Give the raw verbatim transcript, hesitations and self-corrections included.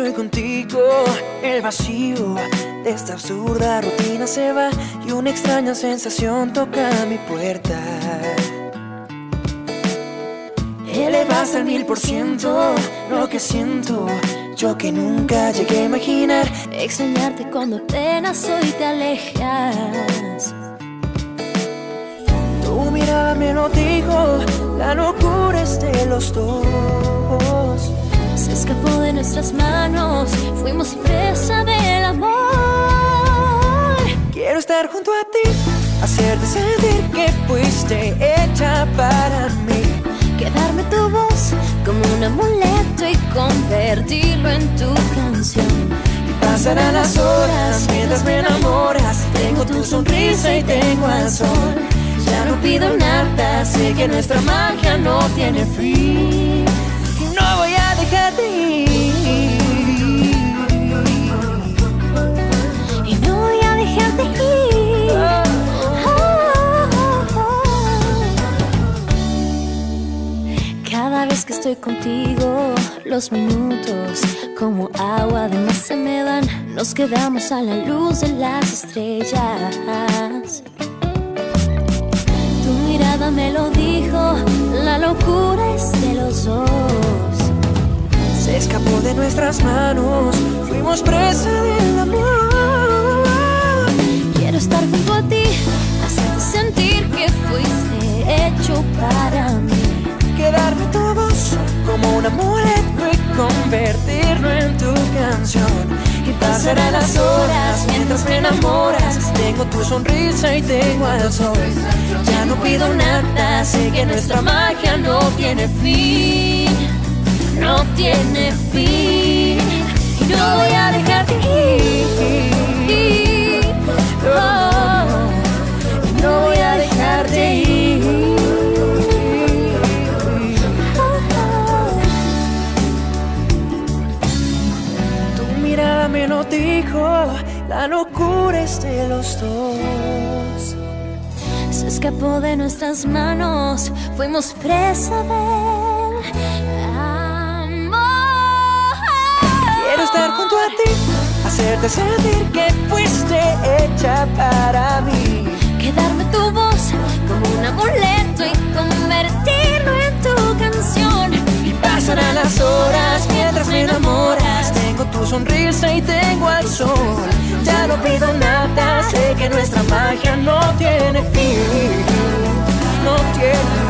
estoy contigo, el vacío de esta absurda rutina se va y una extraña sensación toca mi puerta. Elevas al mil por ciento lo que siento, yo que nunca llegué a imaginar extrañarte cuando apenas hoy te alejas. Tu mirada me lo dijo, la locura es de los dos. Se escapó de nuestras manos, fuimos presa del amor. Quiero estar junto a ti, hacerte sentir que fuiste hecha para mí. Quedarme tu voz como un amuleto y convertirlo en tu canción. Y pasarán las horas mientras me enamoras. Tengo tu sonrisa y tengo al sol. Ya no pido nada, sé que nuestra magia no tiene fin. No voy a dejarte ir. Y no voy a dejarte ir. Oh, oh, oh. Cada vez que estoy contigo, los minutos como agua de más se me van. Nos quedamos a la luz de las estrellas. Tu mirada me lo dijo, la locura es de los dos. Se escapó de nuestras manos, fuimos presa del amor. Quiero estar junto a ti, hacerte sentir que fuiste hecho para mí. Quedarme tu voz como un amuleto y convertirlo en tu canción. Y pasarán las horas mientras me enamoras. Tengo tu sonrisa y tengo al sol. Ya no pido nada, sé que nuestra magia no tiene fin. No tiene fin. Y no voy a dejarte ir. Oh, no voy a dejarte ir. Me lo dijo, la locura es de los dos. Se escapó de nuestras manos, fuimos presa del amor. Quiero estar junto a ti, hacerte sentir que fuiste hecha para mí. Quedarme tu voz como un amuleto y convertirlo en tu canción. Y pasarán las horas mientras me enamoras. Tengo tu sonrisa y tengo al sol. Ya no pido nada, sé que nuestra magia no tiene fin. No tiene